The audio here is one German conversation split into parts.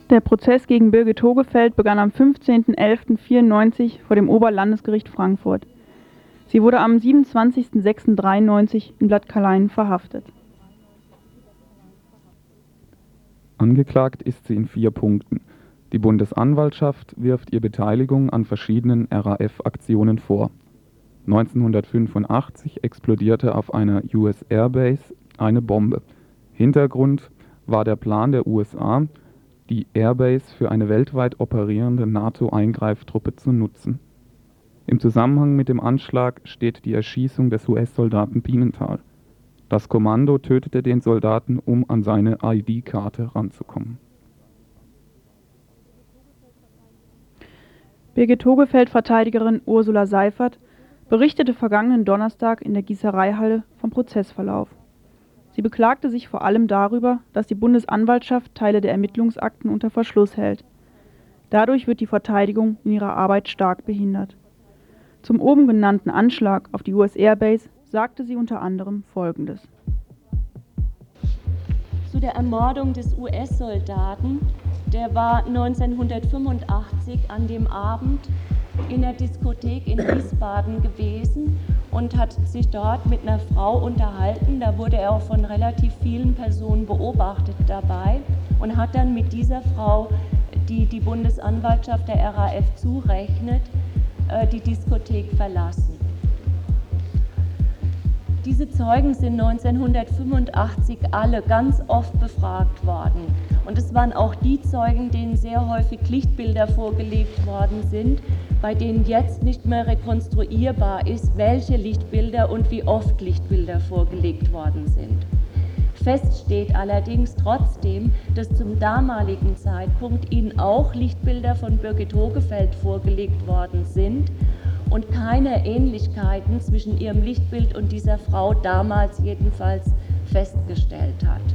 Der Prozess gegen Birgit Hogefeld begann am 15.11.94 vor dem Oberlandesgericht Frankfurt. Sie wurde am 27.06.93 in Bad Kalainen verhaftet. Angeklagt ist sie in 4 Punkten. Die Bundesanwaltschaft wirft ihr Beteiligung an verschiedenen RAF-Aktionen vor. 1985 explodierte auf einer US Airbase eine Bombe. Hintergrund war der Plan der USA, die Airbase für eine weltweit operierende NATO-Eingreiftruppe zu nutzen. Im Zusammenhang mit dem Anschlag steht die Erschießung des US-Soldaten Pimental. Das Kommando tötete den Soldaten, um an seine ID-Karte ranzukommen. Birgit Hogefeld-Verteidigerin Ursula Seifert berichtete vergangenen Donnerstag in der Gießereihalle vom Prozessverlauf. Sie beklagte sich vor allem darüber, dass die Bundesanwaltschaft Teile der Ermittlungsakten unter Verschluss hält. Dadurch wird die Verteidigung in ihrer Arbeit stark behindert. Zum oben genannten Anschlag auf die US Airbase sagte sie unter anderem Folgendes. Zu der Ermordung des US-Soldaten, der war 1985 an dem Abend in der Diskothek in Wiesbaden gewesen und hat sich dort mit einer Frau unterhalten. Da wurde er auch von relativ vielen Personen beobachtet dabei und hat dann mit dieser Frau, die die Bundesanwaltschaft der RAF zurechnet, die Diskothek verlassen. Diese Zeugen sind 1985 alle ganz oft befragt worden. Und es waren auch die Zeugen, denen sehr häufig Lichtbilder vorgelegt worden sind, bei denen jetzt nicht mehr rekonstruierbar ist, welche Lichtbilder und wie oft Lichtbilder vorgelegt worden sind. Fest steht allerdings trotzdem, dass zum damaligen Zeitpunkt ihnen auch Lichtbilder von Birgit Hogefeld vorgelegt worden sind und keine Ähnlichkeiten zwischen ihrem Lichtbild und dieser Frau damals jedenfalls festgestellt hat.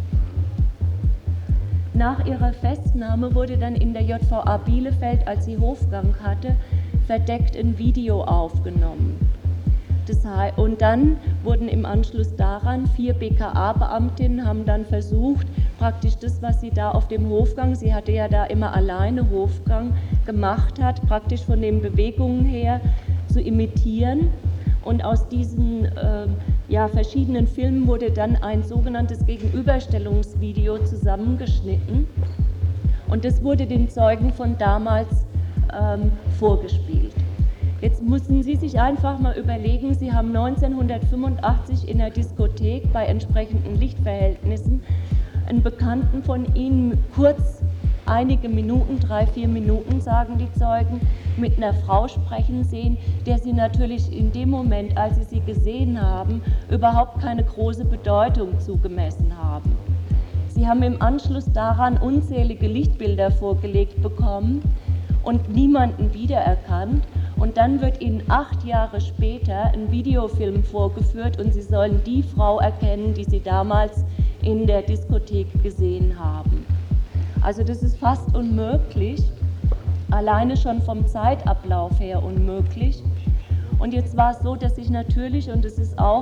Nach ihrer Festnahme wurde dann in der JVA Bielefeld, als sie Hofgang hatte, verdeckt ein Video aufgenommen. Und dann wurden im Anschluss daran 4 BKA-Beamtinnen haben dann versucht, praktisch das, was sie da auf dem Hofgang, sie hatte ja da immer alleine Hofgang gemacht hat, praktisch von den Bewegungen her zu imitieren. Und aus diesen verschiedenen Filmen wurde dann ein sogenanntes Gegenüberstellungsvideo zusammengeschnitten. Und das wurde den Zeugen von damals vorgespielt. Jetzt müssen Sie sich einfach mal überlegen, Sie haben 1985 in der Diskothek bei entsprechenden Lichtverhältnissen einen Bekannten von Ihnen kurz einige Minuten, 3-4 Minuten, sagen die Zeugen, mit einer Frau sprechen sehen, der Sie natürlich in dem Moment, als Sie sie gesehen haben, überhaupt keine große Bedeutung zugemessen haben. Sie haben im Anschluss daran unzählige Lichtbilder vorgelegt bekommen und niemanden wiedererkannt. Und dann wird Ihnen 8 Jahre später ein Videofilm vorgeführt und Sie sollen die Frau erkennen, die Sie damals in der Diskothek gesehen haben. Also das ist fast unmöglich, alleine schon vom Zeitablauf her unmöglich. Und jetzt war es so, dass ich natürlich, und es ist auch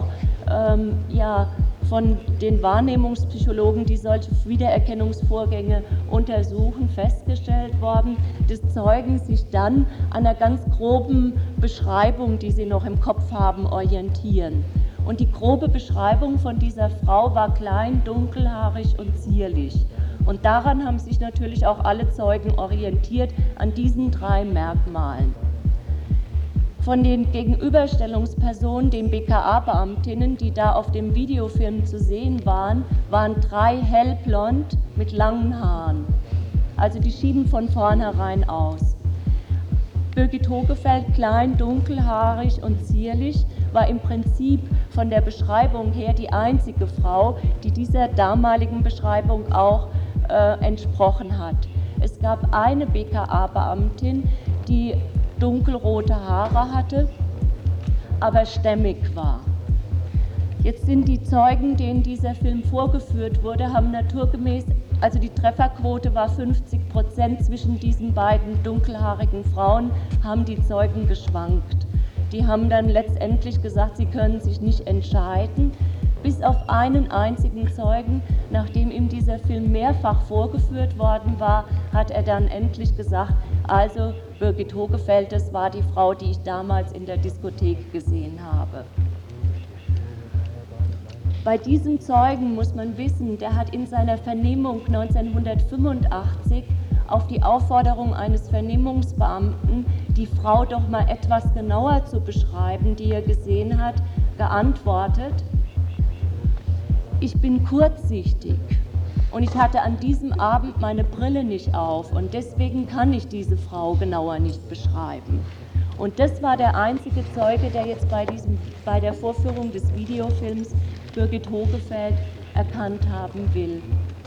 von den Wahrnehmungspsychologen, die solche Wiedererkennungsvorgänge untersuchen, festgestellt worden, dass Zeugen sich dann an einer ganz groben Beschreibung, die sie noch im Kopf haben, orientieren. Und die grobe Beschreibung von dieser Frau war klein, dunkelhaarig und zierlich. Und daran haben sich natürlich auch alle Zeugen orientiert, an diesen 3 Merkmalen. Von den Gegenüberstellungspersonen, den BKA-Beamtinnen, die da auf dem Videofilm zu sehen waren, waren 3 hellblond mit langen Haaren. Also die schieden von vornherein aus. Birgit Hogefeld, klein, dunkelhaarig und zierlich, war im Prinzip von der Beschreibung her die einzige Frau, die dieser damaligen Beschreibung auch entsprochen hat. Es gab eine BKA-Beamtin, die dunkelrote Haare hatte, aber stämmig war. Jetzt sind die Zeugen, denen dieser Film vorgeführt wurde, haben naturgemäß, also die Trefferquote war 50%, zwischen diesen beiden dunkelhaarigen Frauen haben die Zeugen geschwankt. Die haben dann letztendlich gesagt, sie können sich nicht entscheiden. Bis auf einen einzigen Zeugen, nachdem ihm dieser Film mehrfach vorgeführt worden war, hat er dann endlich gesagt, also Birgit Hogefeld, das war die Frau, die ich damals in der Diskothek gesehen habe. Bei diesem Zeugen muss man wissen, der hat in seiner Vernehmung 1985 auf die Aufforderung eines Vernehmungsbeamten, die Frau doch mal etwas genauer zu beschreiben, die er gesehen hat, geantwortet: Ich bin kurzsichtig und ich hatte an diesem Abend meine Brille nicht auf und deswegen kann ich diese Frau genauer nicht beschreiben. Und das war der einzige Zeuge, der jetzt bei der Vorführung des Videofilms Birgit Hogefeld erkannt haben will.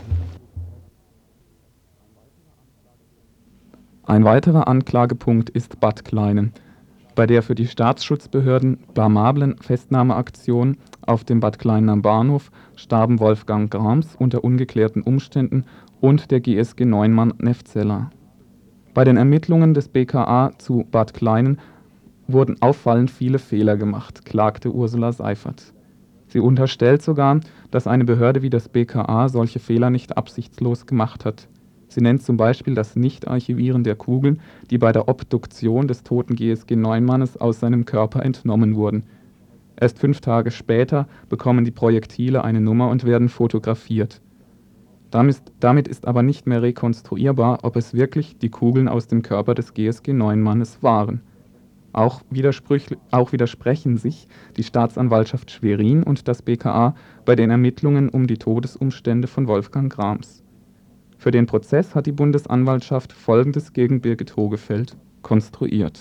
Ein weiterer Anklagepunkt ist Bad Kleinen. Bei der für die Staatsschutzbehörden blamablen Festnahmeaktion auf dem Bad Kleiner Bahnhof starben Wolfgang Grams unter ungeklärten Umständen und der GSG 9-Mann Neffzeller. Bei den Ermittlungen des BKA zu Bad Kleinen wurden auffallend viele Fehler gemacht, klagte Ursula Seifert. Sie unterstellt sogar, dass eine Behörde wie das BKA solche Fehler nicht absichtslos gemacht hat. Sie nennt zum Beispiel das Nicht-Archivieren der Kugeln, die bei der Obduktion des toten GSG 9-Mannes aus seinem Körper entnommen wurden. Erst 5 Tage später bekommen die Projektile eine Nummer und werden fotografiert. Damit ist aber nicht mehr rekonstruierbar, ob es wirklich die Kugeln aus dem Körper des GSG 9-Mannes waren. Auch widersprechen sich die Staatsanwaltschaft Schwerin und das BKA bei den Ermittlungen um die Todesumstände von Wolfgang Grams. Für den Prozess hat die Bundesanwaltschaft Folgendes gegen Birgit Hogefeld konstruiert.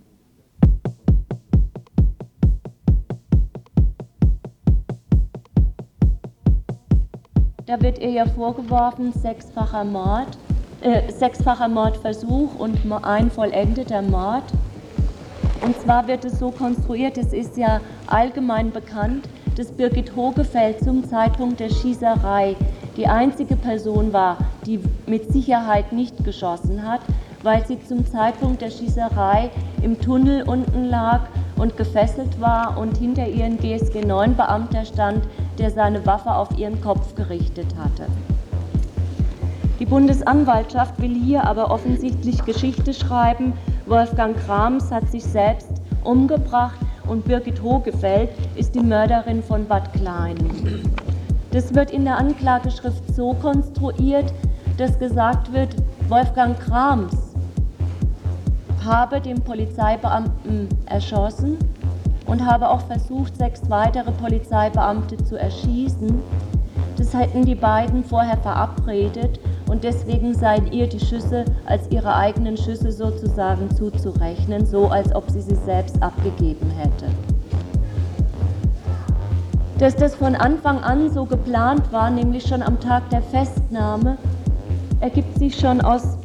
Da wird ihr ja vorgeworfen, sechsfacher Mordversuch und ein vollendeter Mord. Und zwar wird es so konstruiert, es ist ja allgemein bekannt, dass Birgit Hogefeld zum Zeitpunkt der Schießerei die einzige Person war, die mit Sicherheit nicht geschossen hat, weil sie zum Zeitpunkt der Schießerei im Tunnel unten lag und gefesselt war und hinter ihr ein GSG-9-Beamter stand, der seine Waffe auf ihren Kopf gerichtet hatte. Die Bundesanwaltschaft will hier aber offensichtlich Geschichte schreiben. Wolfgang Grams hat sich selbst umgebracht und Birgit Hogefeld ist die Mörderin von Bad Kleinen. Das wird in der Anklageschrift so konstruiert, dass gesagt wird, Wolfgang Grams habe den Polizeibeamten erschossen und habe auch versucht, 6 weitere Polizeibeamte zu erschießen. Das hätten die beiden vorher verabredet und deswegen seien ihr die Schüsse als ihre eigenen Schüsse sozusagen zuzurechnen, so als ob sie selbst abgegeben hätte. Dass das von Anfang an so geplant war, nämlich schon am Tag der Festnahme, ergibt sich schon aus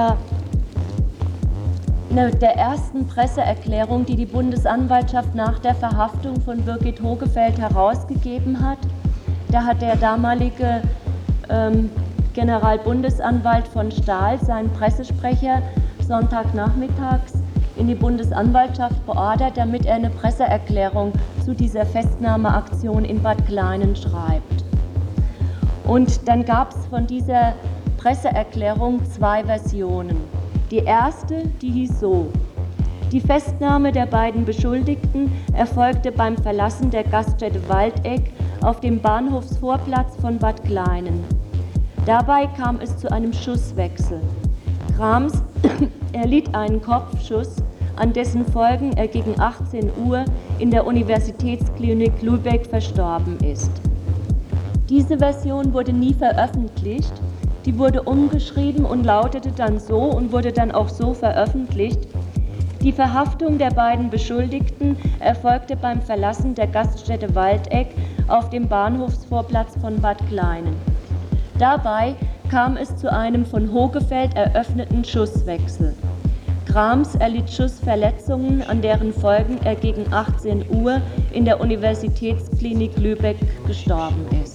der ersten Presseerklärung, die die Bundesanwaltschaft nach der Verhaftung von Birgit Hogefeld herausgegeben hat. Da hat der damalige Generalbundesanwalt von Stahl, seinen Pressesprecher, Sonntagnachmittags in die Bundesanwaltschaft beordert, damit er eine Presseerklärung zu dieser Festnahmeaktion in Bad Kleinen schreibt. Und dann gab es von dieser Presseerklärung 2 Versionen. Die erste, die hieß so: Die Festnahme der beiden Beschuldigten erfolgte beim Verlassen der Gaststätte Waldeck auf dem Bahnhofsvorplatz von Bad Kleinen. Dabei kam es zu einem Schusswechsel. Grams erlitt einen Kopfschuss, an dessen Folgen er gegen 18 Uhr in der Universitätsklinik Lübeck verstorben ist. Diese Version wurde nie veröffentlicht. Die wurde umgeschrieben und lautete dann so und wurde dann auch so veröffentlicht: Die Verhaftung der beiden Beschuldigten erfolgte beim Verlassen der Gaststätte Waldeck auf dem Bahnhofsvorplatz von Bad Kleinen. Dabei kam es zu einem von Hogefeld eröffneten Schusswechsel. Grams erlitt Schussverletzungen, an deren Folgen er gegen 18 Uhr in der Universitätsklinik Lübeck gestorben ist.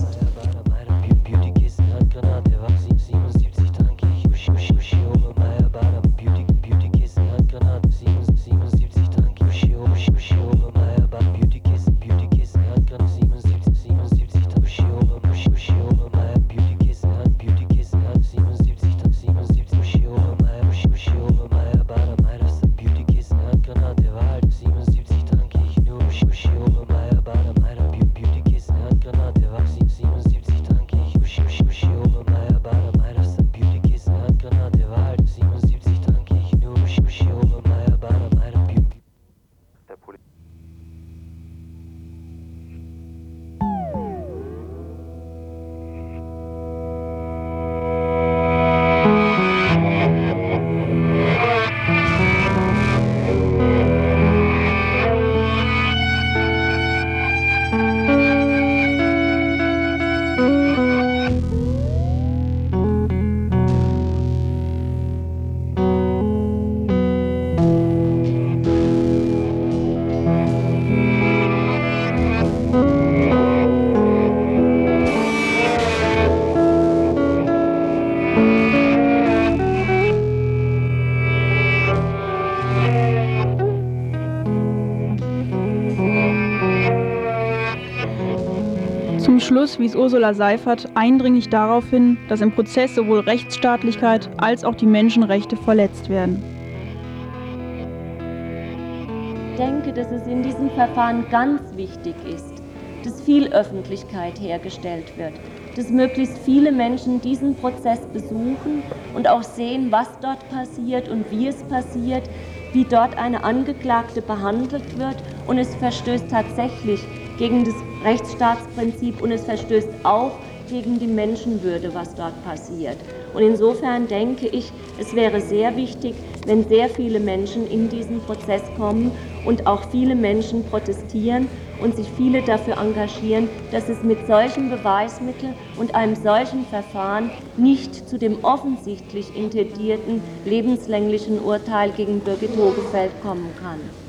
Schluss wies Ursula Seifert eindringlich darauf hin, dass im Prozess sowohl Rechtsstaatlichkeit als auch die Menschenrechte verletzt werden. Ich denke, dass es in diesem Verfahren ganz wichtig ist, dass viel Öffentlichkeit hergestellt wird, dass möglichst viele Menschen diesen Prozess besuchen und auch sehen, was dort passiert und wie es passiert, wie dort eine Angeklagte behandelt wird, und es verstößt tatsächlich gegen das Rechtsstaatsprinzip und es verstößt auch gegen die Menschenwürde, was dort passiert. Und insofern denke ich, es wäre sehr wichtig, wenn sehr viele Menschen in diesen Prozess kommen und auch viele Menschen protestieren und sich viele dafür engagieren, dass es mit solchen Beweismitteln und einem solchen Verfahren nicht zu dem offensichtlich intendierten lebenslänglichen Urteil gegen Birgit Hogefeld kommen kann.